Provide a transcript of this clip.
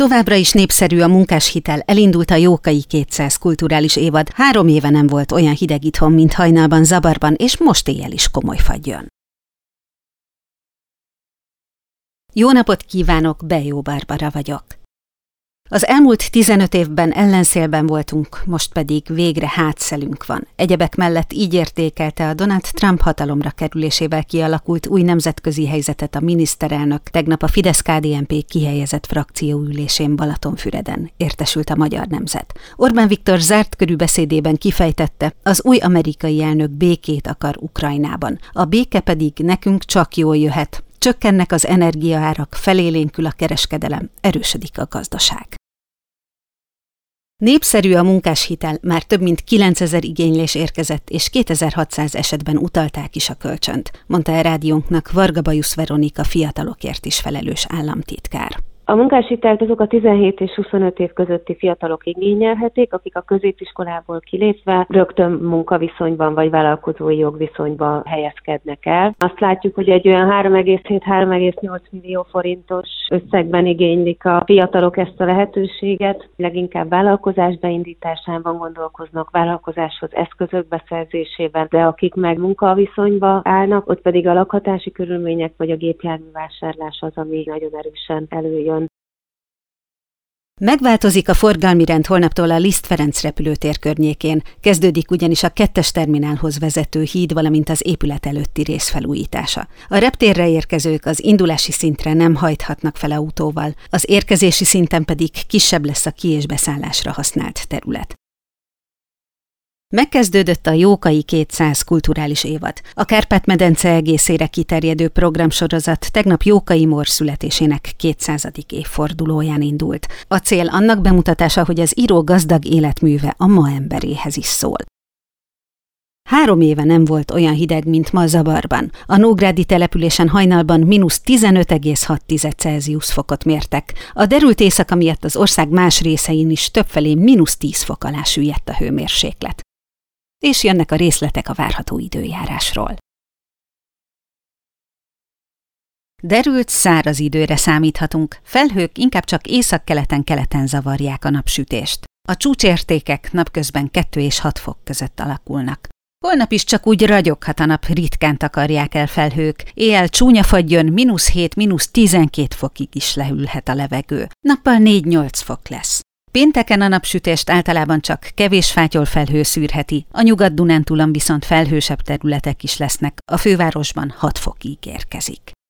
Továbbra is népszerű a munkáshitel, elindult a Jókai 200 kulturális évad. 3 éve nem volt olyan hideg itthon, mint hajnalban, Zabarban, és most éjjel is komoly fagy jön. Jó napot kívánok, Bejó Barbara vagyok. Az elmúlt 15 évben ellenszélben voltunk, most pedig végre hátszelünk van. Egyebek mellett így értékelte a Donald Trump hatalomra kerülésével kialakult új nemzetközi helyzetet a miniszterelnök tegnap a Fidesz-KDNP kihelyezett frakcióülésén Balatonfüreden, értesült a Magyar Nemzet. Orbán Viktor zárt körű beszédében kifejtette, az új amerikai elnök békét akar Ukrajnában. A béke pedig nekünk csak jól jöhet. Csökkennek az energiaárak, felélénkül a kereskedelem, erősödik a gazdaság. Népszerű a munkáshitel, már több mint 9000 igénylés érkezett, és 2600 esetben utalták is a kölcsönt, mondta a rádiónknak Varga Bajusz Veronika fiatalokért is felelős államtitkár. A munkáshitelt azok a 17 és 25 év közötti fiatalok igényelhetik, akik a középiskolából kilépve rögtön munkaviszonyban vagy vállalkozói jogviszonyban helyezkednek el. Azt látjuk, hogy egy olyan 3,7-3,8 millió forintos összegben igénylik a fiatalok ezt a lehetőséget. Leginkább vállalkozás beindításában gondolkoznak, vállalkozáshoz eszközök beszerzésében, de akik meg munkaviszonyba állnak, ott pedig a lakhatási körülmények vagy a gépjármű vásárlás az, ami nagyon erősen előjön. Megváltozik a forgalmi rend holnaptól a Liszt Ferenc repülőtér környékén. Kezdődik ugyanis a 2-es terminálhoz vezető híd, valamint az épület előtti rész felújítása. A reptérre érkezők az indulási szintre nem hajthatnak fel autóval, az érkezési szinten pedig kisebb lesz a ki- és beszállásra használt terület. Megkezdődött a Jókai 200 kulturális évad. A Kárpát-medence egészére kiterjedő programsorozat tegnap Jókai Mór születésének 200. évfordulóján indult. A cél annak bemutatása, hogy az író gazdag életműve a ma emberéhez is szól. 3 éve nem volt olyan hideg, mint ma Zabarban. A nógrádi településen hajnalban -15,6 Celsius fokot mértek. A derült éjszaka miatt az ország más részein is többfelé -10 fok alá süllyedt a hőmérséklet. És jönnek a részletek a várható időjárásról. Derült, száraz időre számíthatunk, felhők inkább csak északkeleten-keleten zavarják a napsütést. A csúcsértékek napközben 2 és 6 fok között alakulnak. Holnap is csak úgy ragyoghat a nap, ritkán takarják el felhők. Éjjel csúnya fagy jön, -7–12 fokig is lehűlhet a levegő. Nappal 4–8 fok lesz. Pénteken a napsütést általában csak kevés fátyol felhő szűrheti, a Nyugat-Dunántúlon viszont felhősebb területek is lesznek, a fővárosban 6 fokig érkezik.